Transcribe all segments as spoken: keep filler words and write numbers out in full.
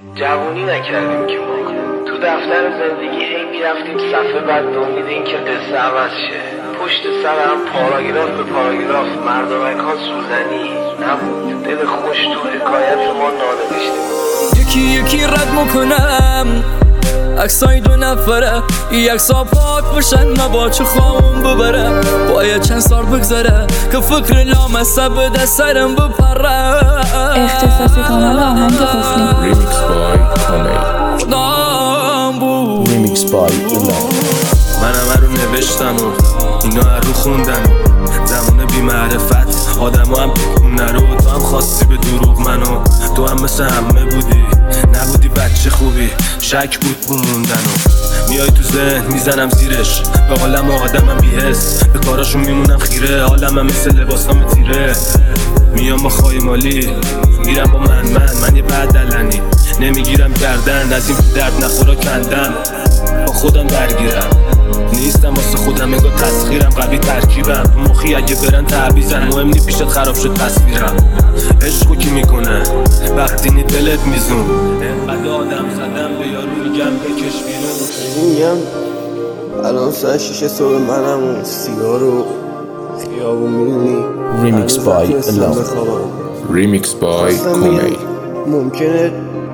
جوونی نکردیم که ما تو دفتر زندگی هی میرفتیم صفحه بعد امید این که قصه عوض شه. پشت سر هم پاراگراف به پاراگراف مردمک ها سوزنی نبود. دل خوش تو حکایت ما نانوشته بود. یکی یکی رد میکنم عکسای دو نفره، ای عکسا پاک باشن من چه خواهم ببره. باید چند سال بگذره که فکر لامصب به سرم بپره. اختصاصی کانال آهنگ قفلی. Remix by Komei. خدام بود Remix by Ella. من همه رو نوشتم و اینا رو خوندن. زمان بی معرفت آدم هم کنه رو. تو هم خواستی به دروغ منو، تو هم مثل همه بودی، نبودی بچه خوبی، شک بود بموندن و میای تو ذهن میزنم زیرش. به حالم آدمم بی‌حس، به کاراشون میمونم خیره. حالم هم مثل لباسام تیره. میام با خایمالی میرم با من من من یه بدلنی نمیگیرم گردن. از این درد نخورا کندم با خودم درگیرم. نیستم واسه خودم انگار تسخیرم. قوی ترکیبم مخی اگه برن تعویزن. مهم نی پیشت خراب شد تصویرم. عشقو کی میکنه وقتی نی دلت میزون. انقدر آدم زدم به یارو میگم بکش بیرون. میگم الان ساعت شیش صبح منم و سیگار و خیابون میدونی. Remix by Ella. Remix by Komei. ممکنه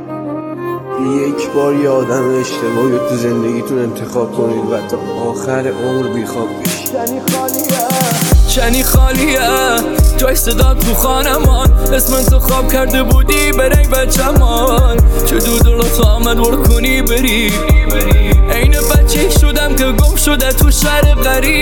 یک بار یه آدم اشتباهی رو تو زندگیتون انتخاب کنید و تا آخر عمر بیخواب بشید. چنی خالیه جای صدا تو خانمان. اسم تو خواب کرده بودی برنگ بچمان. چه دودلات آمد ور کنی بری. این بچه شدم که گم شده تو شهر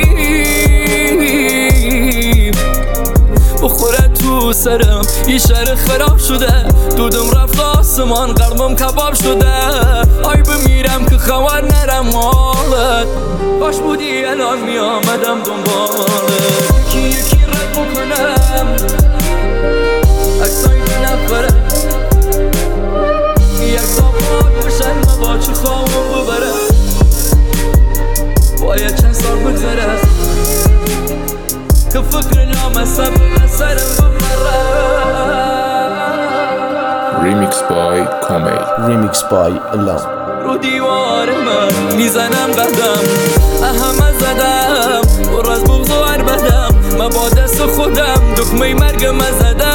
غریب. بخوره تو سرم یه شهر خراب شده. دودم رفت آسمان قلبم کباب شده. آی بمیرم که خبر نرم مالت. باش بودی الان می آمدم دنبالت. یکی یکی رد بکنم عکسای دو نفره، یک سا پاک باشن من با چه خواهم ببره. باید چند سال بگذره که فکر لامصب به سرم بپره. Remix by Komei. Remix by Ella. رو دیوار من میزنم قدم اهم زدم. پر از بغض و عربدم من با دست خودم دکمه مرگ من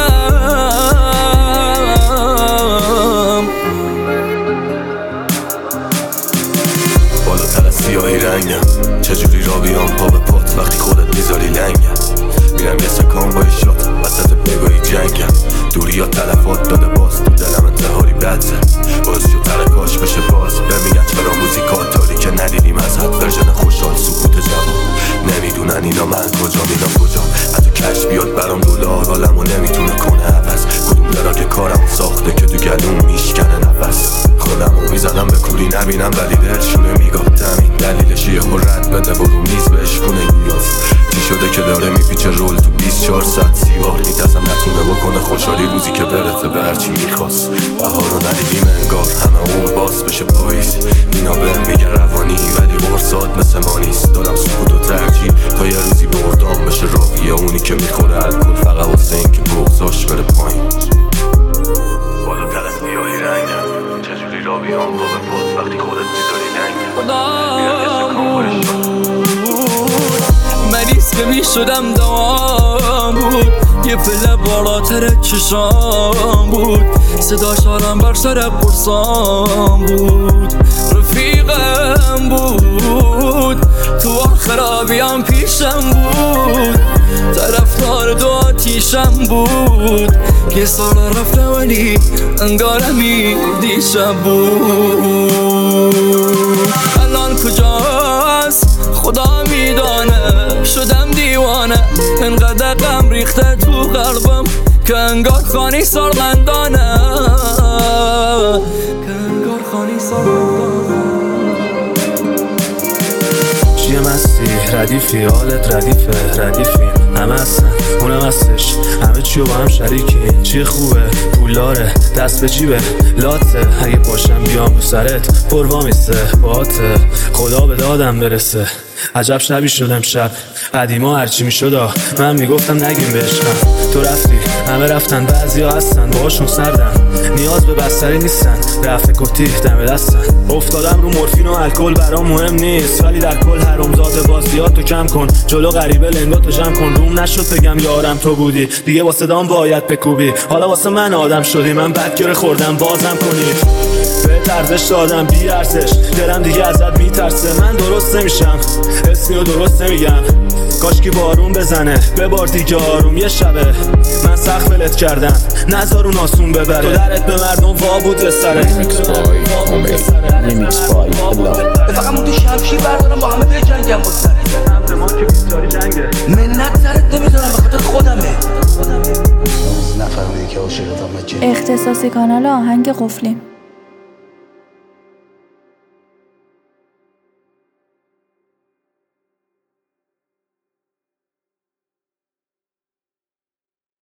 زدم. بالاتر از سیاهی رنگم چجوری را بیام پا به پات وقتی خودت میذاری لنگم. میرم یه سکان با شات وسط بگاهی جنگم. دوری یا تلفات داده باز تو دلم انتحاری بدزه. باز شو ترکاش بشه باز بمیگن چرا موزیکات داری که ندیدیم از حد ورژن خوشحال سکوت جوان. نمیدونن اینا من کجا اینا کجا. حتی کش بیاد برام دلار عالمو نمیتونه کنه عوض. کدوم دراک کارمو ساخته که تو گلوم میشکنه نفس. خودمو میزنم به کوری نبینم ولی دلشونه میگاه تمین. دلیلش یه رد بده و رو میز بهش کنه نیاز. چی شده که داره میپیچه رول تو بیست و چهار ساعت سیوار. میترسم نتونه بکنه خوشحالی روزی که برسه به هرچی میخواست. بهارو ندیدیم انگار همه عمر باز بشه پاییز. اینا بهم میگه روانی ولی قرصات مثل ما نیست. دارم سکوت و ترجیح تا یه روزی بردام بشه راهیه اونی که میخوره الکل فقط واسه این که بغضاش بره پایین. بالاتر از سیاهی رنگم چجوری را بیام با به پات وقتی خودت میذاری لنگم. مریض که می شدم دوام بود. یه پله بالاتر چشام بود. صدا شارم بر سر پرسام بود. رفیقم بود تو خرابیام پیشم بود. طرفدار دو آتیشم بود. یه سال رفته ولی انگارمی دیشب بود. الان کجاست خدا میدانه. شدم دیوانه انقدر غم ریخته تو قلبم که انگار خانی سالمندانه. که انگار خانی سالمندانه. چیه مستی ردیفی حالت ردیفه ردیفی همه هستن اونم هستش همه چیو با هم شریکین. چیه خوبه پولاره دست به جیبه لاته. اگه باشم بیام رو سرت پروامیسته باته. خدا به دادم برسه عجب شبی شدم شب قدیما هرچی می شد من میگفتم نگیم بشم. تو رفتی همه رفتن بعضیا هستن باهاشون سردن نیاز به بستری نیستن رفته کتی دم دستن افتادم رو مورفین و الکل برام مهم نیست ولی در کل حرامزاده بازیاتو کم کن جلو غریبه لنگاتو جمع کن روم نشد بگم یارم تو بودی دیگه واسه دام باید بکوبی حالا واسه من آدم شدی من بدگره خوردم بازم کنی به ارزش دادم بی ارزش دلم دیگه ازت میترسه من درست نمیشم اسمی و درست نمیگم کاشکی بارون بزنه ببار دیگه آروم یه شبه من سخت ولت کردم نذار اون آسون ببره تو درت به مردم وا بود به سره Remix by Allah. فقط مون تو شمشیر بردارم با همه بجنگم با سره ما که بیستاری جنگه منت سرت نمیذارم به خاطر خودمه نفهمیدی که عاشقتم بچه اختصاصی کانال آهنگ قفلی.